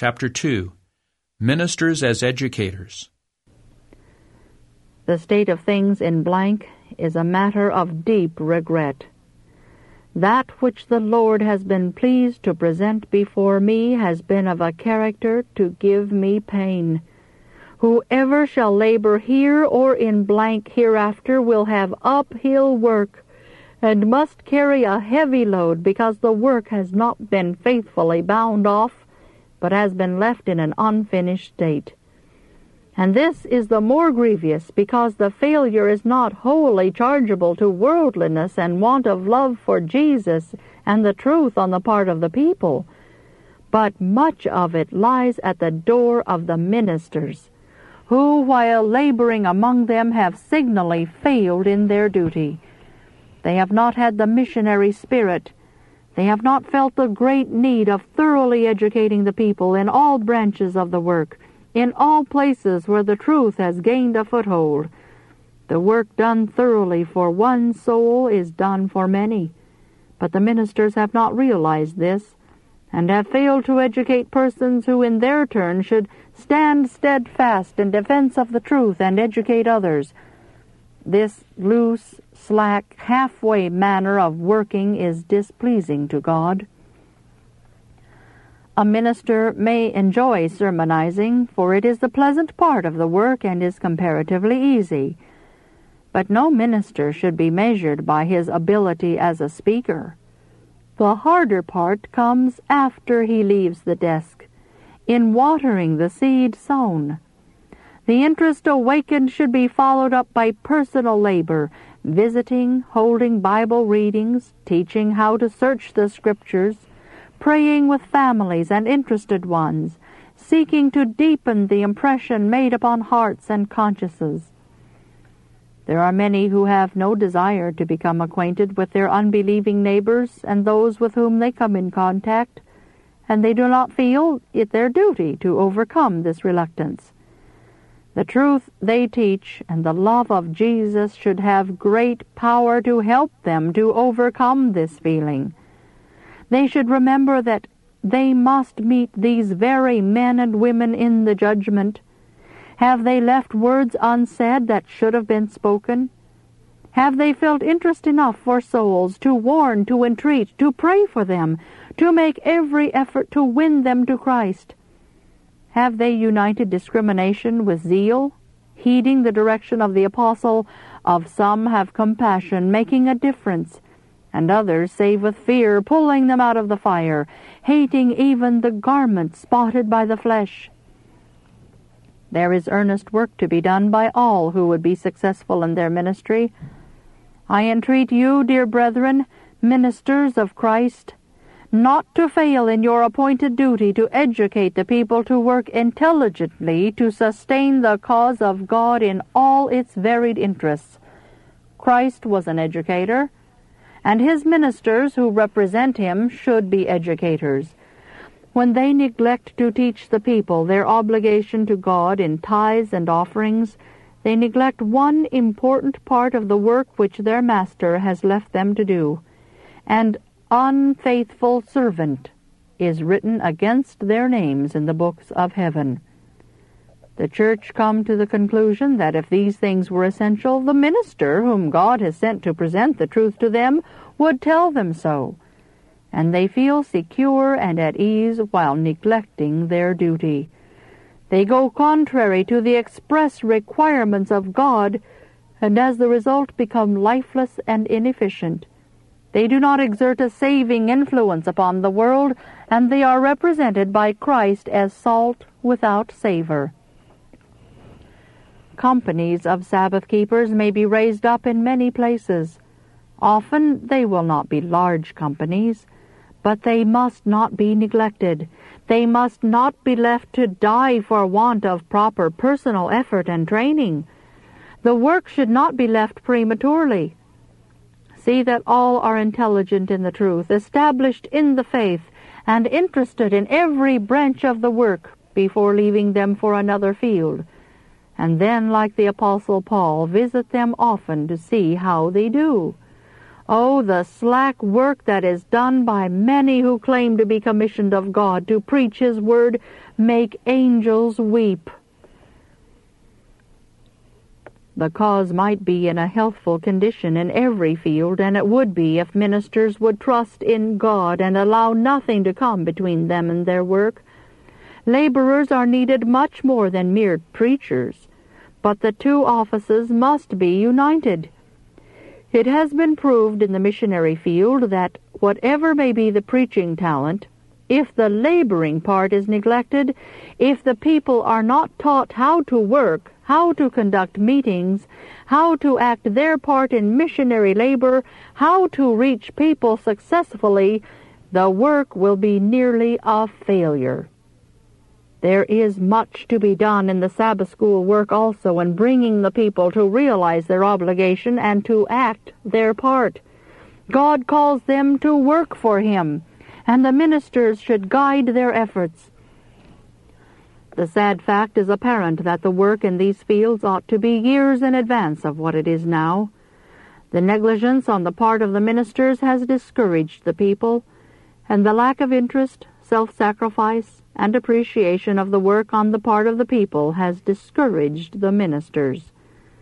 Chapter 2. Ministers as Educators. The state of things in blank is a matter of deep regret. That which the Lord has been pleased to present before me has been of a character to give me pain. Whoever shall labor here or in blank hereafter will have uphill work, and must carry a heavy load because the work has not been faithfully bound off, but has been left in an unfinished state. And this is the more grievous because the failure is not wholly chargeable to worldliness and want of love for Jesus and the truth on the part of the people, but much of it lies at the door of the ministers, who, while laboring among them, have signally failed in their duty. They have not had the missionary spirit. They have not felt the great need of thoroughly educating the people in all branches of the work, in all places where the truth has gained a foothold. The work done thoroughly for one soul is done for many, but the ministers have not realized this, and have failed to educate persons who in their turn should stand steadfast in defense of the truth and educate others. This loose, slack, halfway manner of working is displeasing to God. A minister may enjoy sermonizing, for it is the pleasant part of the work and is comparatively easy. But no minister should be measured by his ability as a speaker. The harder part comes after he leaves the desk, in watering the seed sown. The interest awakened should be followed up by personal labor, visiting, holding Bible readings, teaching how to search the Scriptures, praying with families and interested ones, seeking to deepen the impression made upon hearts and consciences. There are many who have no desire to become acquainted with their unbelieving neighbors and those with whom they come in contact, and they do not feel it their duty to overcome this reluctance. The truth they teach and the love of Jesus should have great power to help them to overcome this feeling. They should remember that they must meet these very men and women in the judgment. Have they left words unsaid that should have been spoken? Have they felt interest enough for souls to warn, to entreat, to pray for them, to make every effort to win them to Christ? Have they united discrimination with zeal, heeding the direction of the apostle, "Of some have compassion, making a difference, and others save with fear, pulling them out of the fire, hating even the garment spotted by the flesh"? There is earnest work to be done by all who would be successful in their ministry. I entreat you, dear brethren, ministers of Christ, not to fail in your appointed duty to educate the people to work intelligently to sustain the cause of God in all its varied interests. Christ was an educator, and his ministers who represent him should be educators. When they neglect to teach the people their obligation to God in tithes and offerings, they neglect one important part of the work which their Master has left them to do, and "unfaithful servant" is written against their names in the books of heaven. The church come to the conclusion that if these things were essential, the minister whom God has sent to present the truth to them would tell them so, and they feel secure and at ease while neglecting their duty. They go contrary to the express requirements of God, and as the result become lifeless and inefficient. They do not exert a saving influence upon the world, and they are represented by Christ as salt without savor. Companies of Sabbath keepers may be raised up in many places. Often they will not be large companies, but they must not be neglected. They must not be left to die for want of proper personal effort and training. The work should not be left prematurely. See that all are intelligent in the truth, established in the faith, and interested in every branch of the work before leaving them for another field. And then, like the Apostle Paul, visit them often to see how they do. Oh, the slack work that is done by many who claim to be commissioned of God to preach His word make angels weep. The cause might be in a healthful condition in every field, and it would be if ministers would trust in God and allow nothing to come between them and their work. Laborers are needed much more than mere preachers, but the two offices must be united. It has been proved in the missionary field that whatever may be the preaching talent, if the laboring part is neglected, if the people are not taught how to work, how to conduct meetings, how to act their part in missionary labor, how to reach people successfully, the work will be nearly a failure. There is much to be done in the Sabbath school work also in bringing the people to realize their obligation and to act their part. God calls them to work for Him, and the ministers should guide their efforts. The sad fact is apparent that the work in these fields ought to be years in advance of what it is now. The negligence on the part of the ministers has discouraged the people, and the lack of interest, self-sacrifice, and appreciation of the work on the part of the people has discouraged the ministers.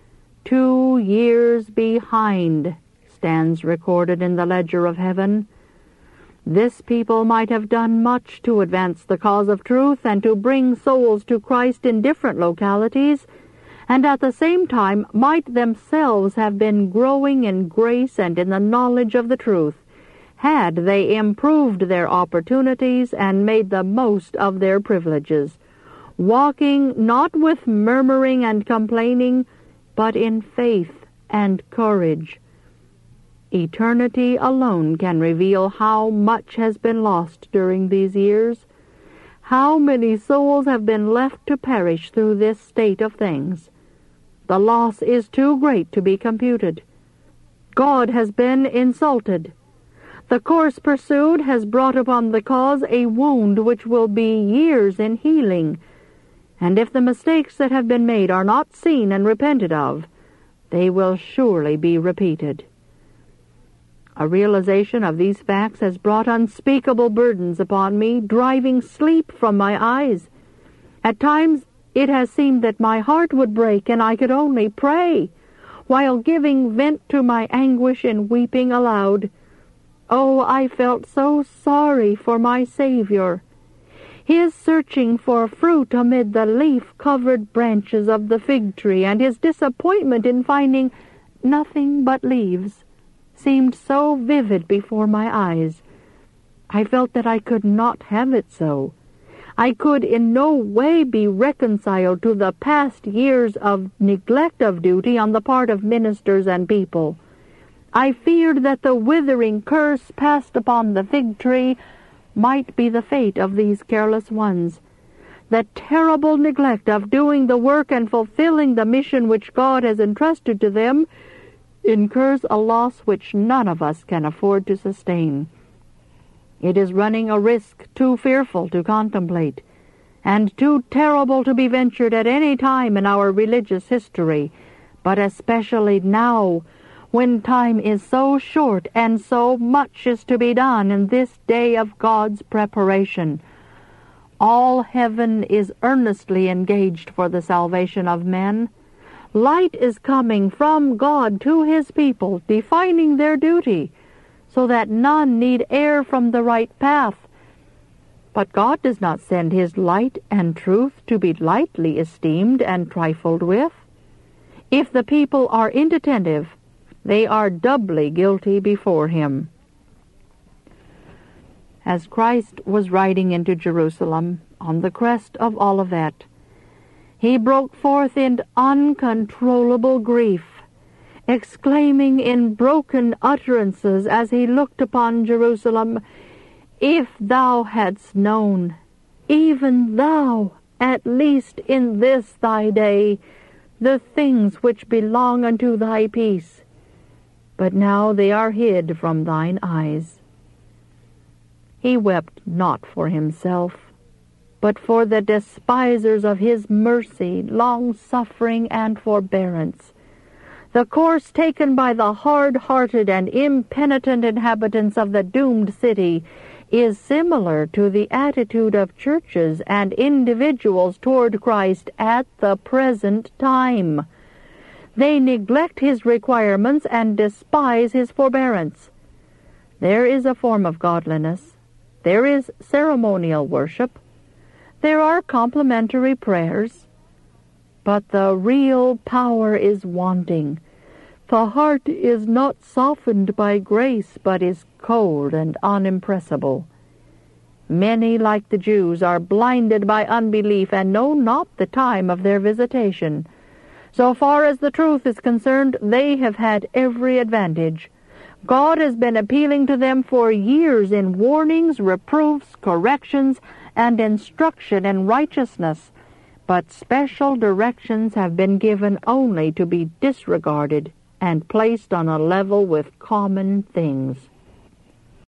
2 years behind stands recorded in the ledger of heaven. This people might have done much to advance the cause of truth and to bring souls to Christ in different localities, and at the same time might themselves have been growing in grace and in the knowledge of the truth, had they improved their opportunities and made the most of their privileges, walking not with murmuring and complaining, but in faith and courage. Eternity alone can reveal how much has been lost during these years, how many souls have been left to perish through this state of things. The loss is too great to be computed. God has been insulted. The course pursued has brought upon the cause a wound which will be years in healing, and if the mistakes that have been made are not seen and repented of, they will surely be repeated. A realization of these facts has brought unspeakable burdens upon me, driving sleep from my eyes. At times it has seemed that my heart would break and I could only pray, while giving vent to my anguish in weeping aloud. Oh, I felt so sorry for my Savior. His searching for fruit amid the leaf-covered branches of the fig tree and his disappointment in finding nothing but leaves seemed so vivid before my eyes. I felt that I could not have it so. I could in no way be reconciled to the past years of neglect of duty on the part of ministers and people. I feared that the withering curse passed upon the fig tree might be the fate of these careless ones. The terrible neglect of doing the work and fulfilling the mission which God has entrusted to them incurs a loss which none of us can afford to sustain. It is running a risk too fearful to contemplate, and too terrible to be ventured at any time in our religious history, but especially now, when time is so short and so much is to be done in this day of God's preparation. All heaven is earnestly engaged for the salvation of men. Light is coming from God to His people, defining their duty, so that none need err from the right path. But God does not send His light and truth to be lightly esteemed and trifled with. If the people are inattentive, they are doubly guilty before Him. As Christ was riding into Jerusalem on the crest of Olivet, He broke forth in uncontrollable grief, exclaiming in broken utterances as He looked upon Jerusalem, "If thou hadst known, even thou, at least in this thy day, the things which belong unto thy peace, but now they are hid from thine eyes." He wept not for Himself, but for the despisers of His mercy, long-suffering, and forbearance, The course taken by the hard-hearted and impenitent inhabitants of the doomed city is similar to the attitude of churches and individuals toward Christ at the present time. They neglect his requirements and despise his forbearance. There is a form of godliness. There is ceremonial worship. There are complimentary prayers. But the real power is wanting. The heart is not softened by grace, but is cold and unimpressible. Many, like the Jews, are blinded by unbelief and know not the time of their visitation. So far as the truth is concerned, they have had every advantage. God has been appealing to them for years in warnings, reproofs, corrections, and instruction in righteousness, but special directions have been given only to be disregarded and placed on a level with common things.